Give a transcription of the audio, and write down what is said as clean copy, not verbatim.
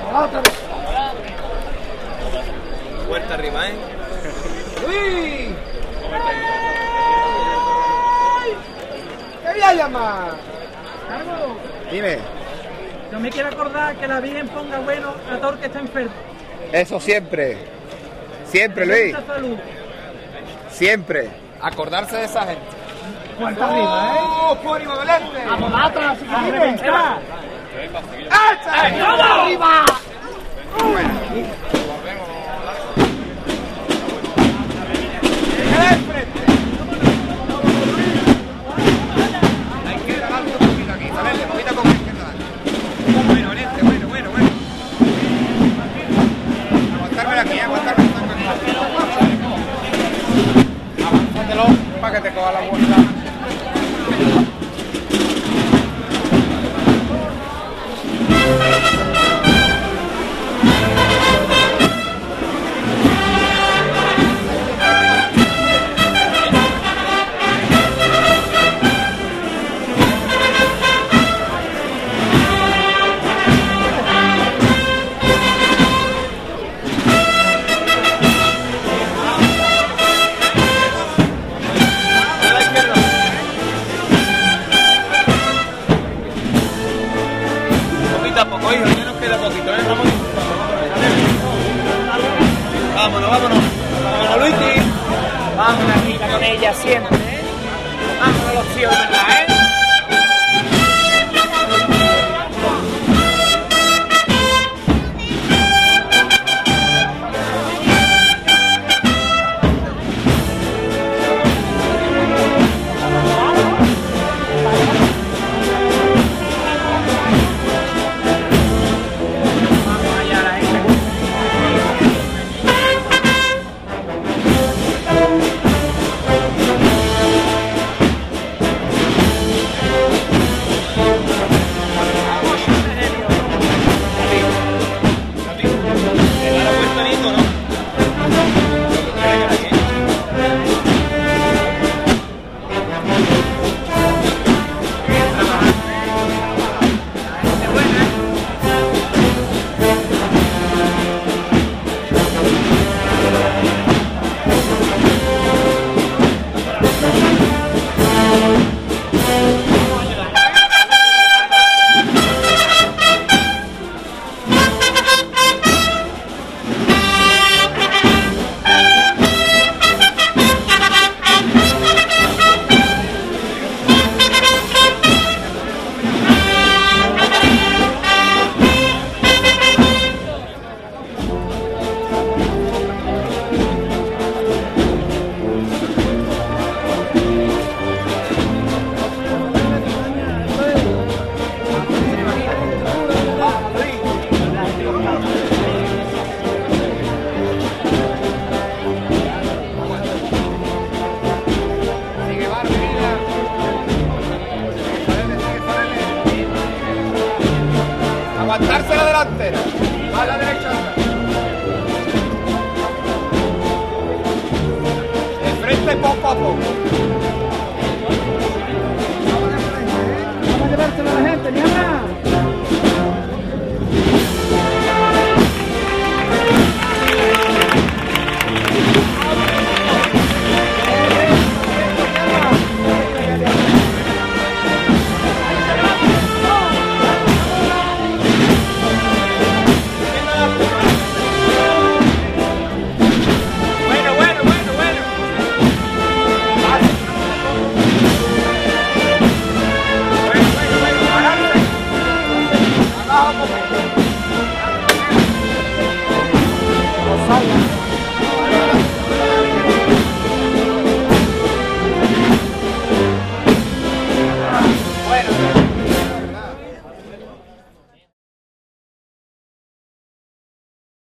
Otra vez. Puerta arriba, ¿eh? ¡Uy! ¿Qué voy a llamar? Carlos, Dime. yo me quiero acordar que la Virgen ponga bueno a todo el que está enfermo. Eso siempre. Siempre, Luis. Mucha salud. Siempre. Acordarse de esa gente. Puerta arriba, ¿eh? ¡Oh, polivalente! ¡A Monata, si ¡A quieres! reventar! ¡Echa! ¡Vamos! ¡Arriba! Hay que grabar un poquito aquí, ¿sabes? Un poquito con la izquierda. Bueno, valiente, bueno. Aguantármelo aquí, aguantármelo aquí. Avánzatelo para que te coja la vuelta. Poco, hijo, ya nos queda poquito, ¿eh? Vámonos, Luigi. Vamos, Anita, con ella siempre, ¿eh? Vámonos los tíos, ¿verdad, eh? Aguantarse la delantera. A la derecha. De frente poco a poco. Vamos a llevárselo a la gente, mira. Vamos.